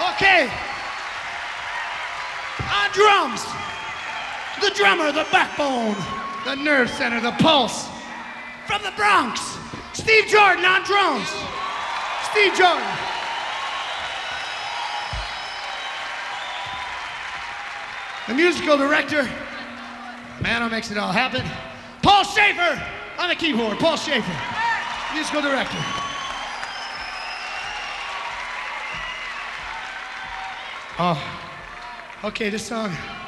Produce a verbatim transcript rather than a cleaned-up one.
Okay. On drums, the drummer, the backbone, the nerve center, the pulse. From the Bronx, Steve Jordan on drums. Steve Jordan. The musical director, the man who makes it all happen, Paul Shaffer on the keyboard. Paul Shaffer, musical director. Oh, okay, this song.